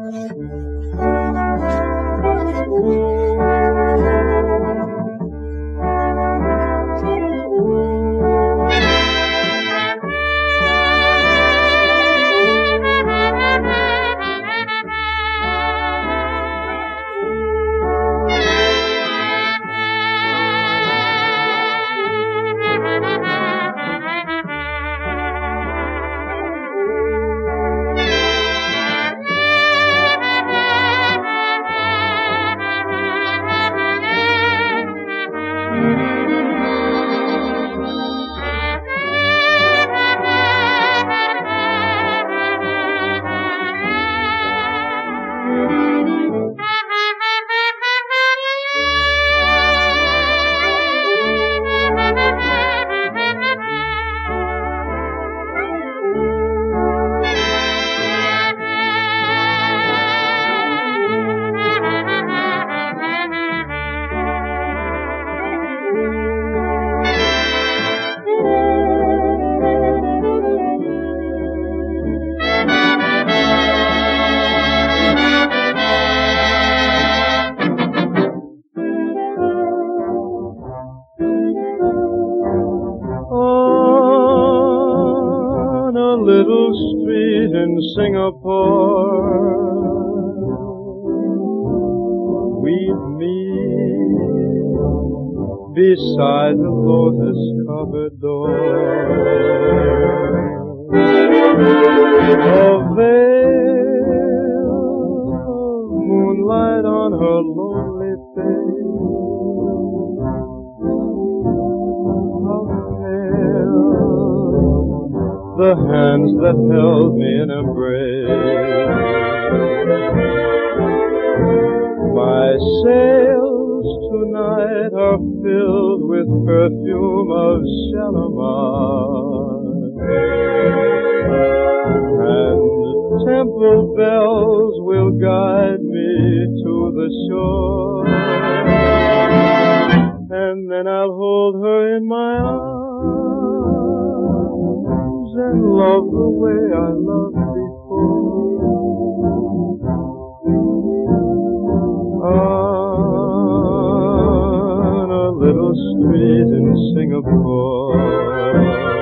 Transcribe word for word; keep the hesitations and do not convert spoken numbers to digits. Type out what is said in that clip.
Little street in Singapore, we'd meet beside the lotus-covered door. A veil of moonlight on her lonely face. The hands that held me in embrace. My sails tonight are filled with perfume of Shalimar, and temple bells will guide me to the shore, and then I'll hold her in my arms and love the way I loved before. On a little street in Singapore.